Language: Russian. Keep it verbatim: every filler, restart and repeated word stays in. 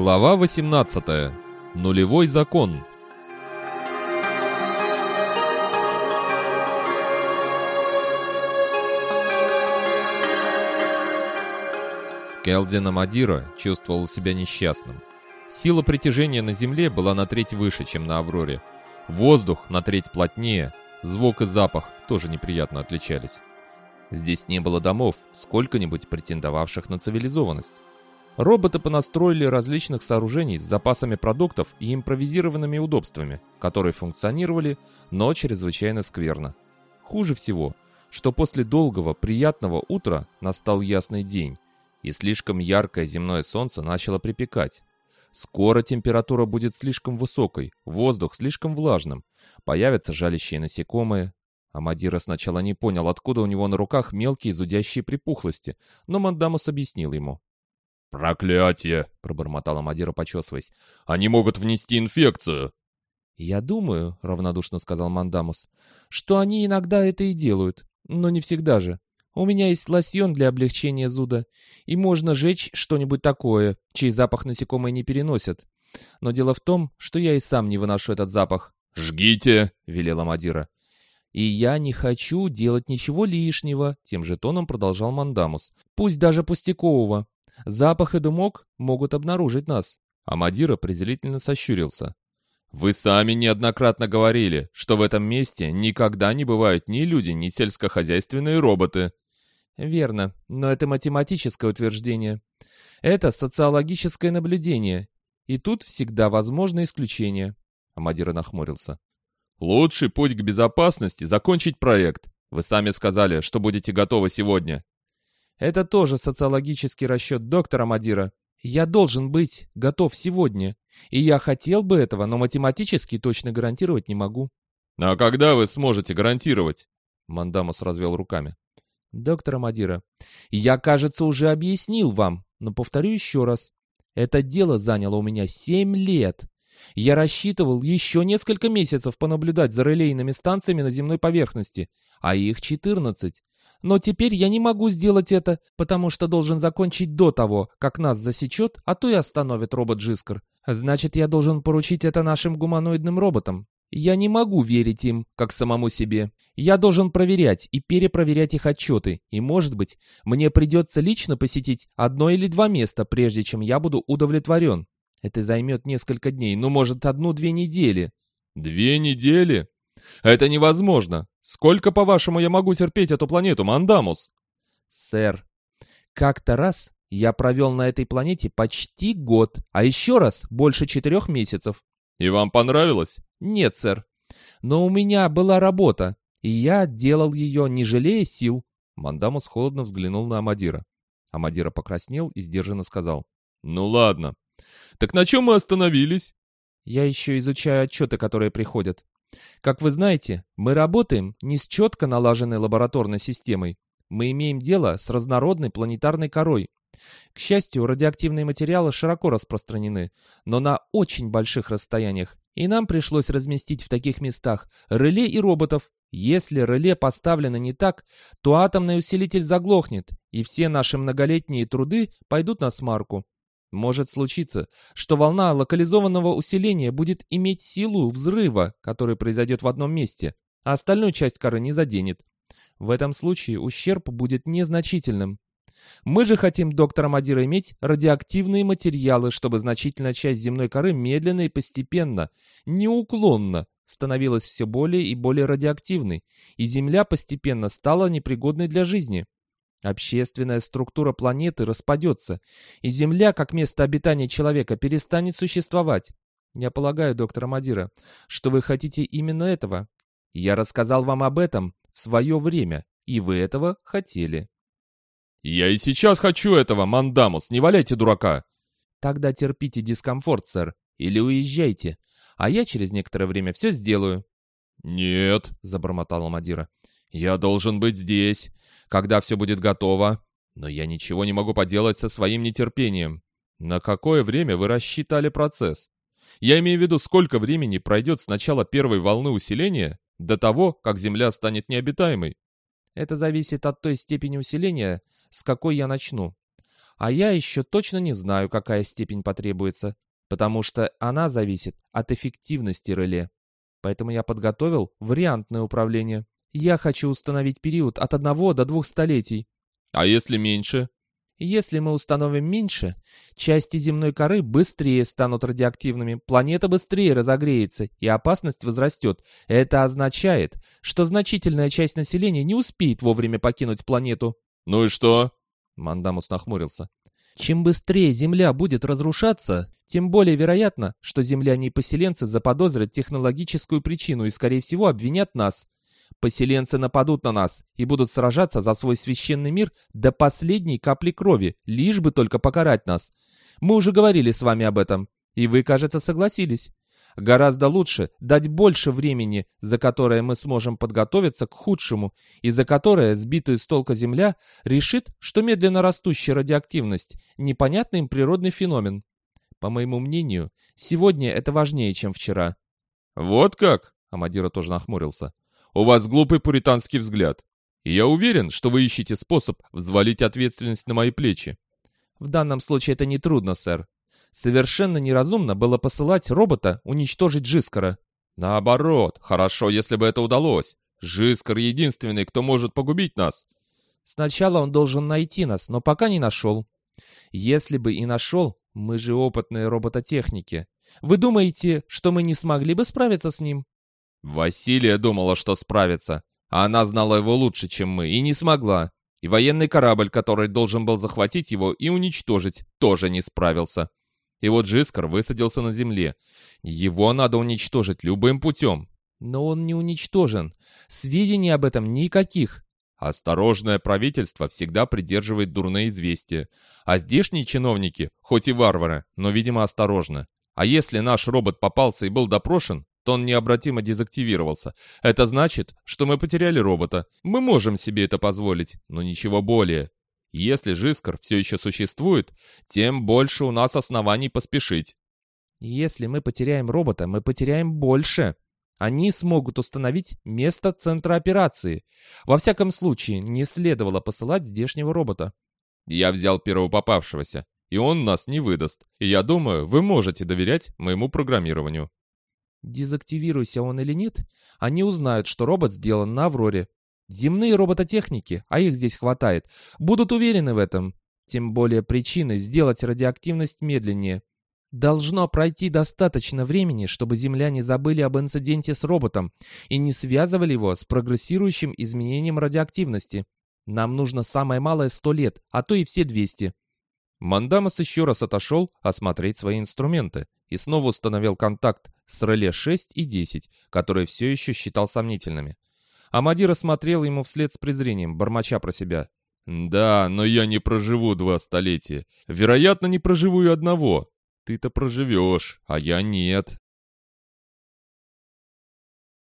Глава восемнадцатая. Нулевой закон. Келдин Амадира чувствовал себя несчастным. Сила притяжения на Земле была на треть выше, чем на Авроре. Воздух на треть плотнее, звук и запах тоже неприятно отличались. Здесь не было домов, сколько-нибудь претендовавших на цивилизованность. Роботы понастроили различных сооружений с запасами продуктов и импровизированными удобствами, которые функционировали, но чрезвычайно скверно. Хуже всего, что после долгого, приятного утра настал ясный день, и слишком яркое земное солнце начало припекать. Скоро температура будет слишком высокой, воздух слишком влажным, появятся жалящие насекомые. Амадира сначала не понял, откуда у него на руках мелкие зудящие припухлости, но Мандамус объяснил ему. «Проклятие!» — пробормотал Амадира, почесываясь. «Они могут внести инфекцию!» «Я думаю, — равнодушно сказал Мандамус, — что они иногда это и делают, но не всегда же. У меня есть лосьон для облегчения зуда, и можно жечь что-нибудь такое, чей запах насекомые не переносят. Но дело в том, что я и сам не выношу этот запах». «Жгите!» — велел Амадира. «И я не хочу делать ничего лишнего», — тем же тоном продолжал Мандамус. «Пусть даже пустякового. Запах и дымок могут обнаружить нас». Амадира презрительно сощурился. «Вы сами неоднократно говорили, что в этом месте никогда не бывают ни люди, ни сельскохозяйственные роботы». «Верно, но это математическое утверждение. Это социологическое наблюдение, и тут всегда возможны исключения». Амадира нахмурился. «Лучший путь к безопасности — закончить проект. Вы сами сказали, что будете готовы сегодня». «Это тоже социологический расчет доктора Амадира. Я должен быть готов сегодня, и я хотел бы этого, но математически точно гарантировать не могу». «А когда вы сможете гарантировать?» Мандамус развел руками. «Доктор Амадира, я, кажется, уже объяснил вам, но повторю еще раз. Это дело заняло у меня семь лет. Я рассчитывал еще несколько месяцев понаблюдать за релейными станциями на земной поверхности, а их четырнадцать. Но теперь я не могу сделать это, потому что должен закончить до того, как нас засечет, а то и остановит робот Джискар. Значит, я должен поручить это нашим гуманоидным роботам. Я не могу верить им, как самому себе. Я должен проверять и перепроверять их отчеты, и, может быть, мне придется лично посетить одно или два места, прежде чем я буду удовлетворен. Это займет несколько дней, ну, может, одну-две недели». «Две недели? Это невозможно! Сколько, по-вашему, я могу терпеть эту планету, Мандамус?» «Сэр, как-то раз я провел на этой планете почти год, а еще раз больше четырех месяцев». «И вам понравилось?» «Нет, сэр. Но у меня была работа, и я делал ее, не жалея сил». Мандамус холодно взглянул на Амадира. Амадира покраснел и сдержанно сказал. «Ну ладно. Так на чем мы остановились?» «Я еще изучаю отчеты, которые приходят. Как вы знаете, мы работаем не с четко налаженной лабораторной системой. Мы имеем дело с разнородной планетарной корой. К счастью, радиоактивные материалы широко распространены, но на очень больших расстояниях, и нам пришлось разместить в таких местах реле и роботов. Если реле поставлено не так, то атомный усилитель заглохнет, и все наши многолетние труды пойдут на смарку. Может случиться, что волна локализованного усиления будет иметь силу взрыва, который произойдет в одном месте, а остальную часть коры не заденет. В этом случае ущерб будет незначительным. Мы же хотим, доктор Амадира, иметь радиоактивные материалы, чтобы значительная часть земной коры медленно и постепенно, неуклонно становилась все более и более радиоактивной, и Земля постепенно стала непригодной для жизни. Общественная структура планеты распадется, и Земля, как место обитания человека, перестанет существовать. Я полагаю, доктор Амадира, что вы хотите именно этого. Я рассказал вам об этом в свое время, и вы этого хотели». «Я и сейчас хочу этого, Мандамус, не валяйте дурака!» «Тогда терпите дискомфорт, сэр, или уезжайте, а я через некоторое время все сделаю». «Нет», — забормотал Амадира, — «я должен быть здесь, когда все будет готово, но я ничего не могу поделать со своим нетерпением. На какое время вы рассчитали процесс? Я имею в виду, сколько времени пройдет с начала первой волны усиления до того, как Земля станет необитаемой?» «Это зависит от той степени усиления, с какой я начну. А я еще точно не знаю, какая степень потребуется, потому что она зависит от эффективности реле. Поэтому я подготовил вариантное управление. Я хочу установить период от одного до двух столетий. А если меньше? Если мы установим меньше, части земной коры быстрее станут радиоактивными, планета быстрее разогреется и опасность возрастет. Это означает, что значительная часть населения не успеет вовремя покинуть планету. Ну и что? Мандамус нахмурился. Чем быстрее Земля будет разрушаться, тем более вероятно, что земляне и поселенцы заподозрят технологическую причину и, скорее всего, обвинят нас. Поселенцы нападут на нас и будут сражаться за свой священный мир до последней капли крови, лишь бы только покарать нас. Мы уже говорили с вами об этом, и вы, кажется, согласились. Гораздо лучше дать больше времени, за которое мы сможем подготовиться к худшему, и за которое сбитая с толка Земля решит, что медленно растущая радиоактивность – непонятный им природный феномен. По моему мнению, сегодня это важнее, чем вчера. Вот как? Амадира тоже нахмурился. У вас глупый пуританский взгляд. И я уверен, что вы ищете способ взвалить ответственность на мои плечи. В данном случае это нетрудно, сэр. Совершенно неразумно было посылать робота уничтожить Джискара. Наоборот, хорошо, если бы это удалось. Джискар единственный, кто может погубить нас. Сначала он должен найти нас, но пока не нашел. Если бы и нашел, мы же опытные робототехники. Вы думаете, что мы не смогли бы справиться с ним? Василия думала, что справится. А она знала его лучше, чем мы, и не смогла. И военный корабль, который должен был захватить его и уничтожить, тоже не справился. И вот Джискар высадился на земле. Его надо уничтожить любым путем. Но он не уничтожен. Сведений об этом никаких. Осторожное правительство всегда придерживает дурные известия. А здешние чиновники, хоть и варвары, но, видимо, осторожны. А если наш робот попался и был допрошен, то он необратимо дезактивировался. Это значит, что мы потеряли робота. Мы можем себе это позволить, но ничего более. Если Джискар все еще существует, тем больше у нас оснований поспешить. Если мы потеряем робота, мы потеряем больше. Они смогут установить место центра операции. Во всяком случае, не следовало посылать здешнего робота. Я взял первого попавшегося, и он нас не выдаст. И я думаю, вы можете доверять моему программированию. Дезактивируйся он или нет, они узнают, что робот сделан на Авроре. Земные робототехники, а их здесь хватает, будут уверены в этом. Тем более причины сделать радиоактивность медленнее. Должно пройти достаточно времени, чтобы земляне забыли об инциденте с роботом и не связывали его с прогрессирующим изменением радиоактивности. Нам нужно самое малое сто лет, а то и все двести. Мандамус еще раз отошел осмотреть свои инструменты и снова установил контакт с реле шесть и десять, которые все еще считал сомнительными. Амадира смотрел ему вслед с презрением, бормоча про себя. «Да, но я не проживу два столетия. Вероятно, не проживу и одного. Ты-то проживешь, а я нет».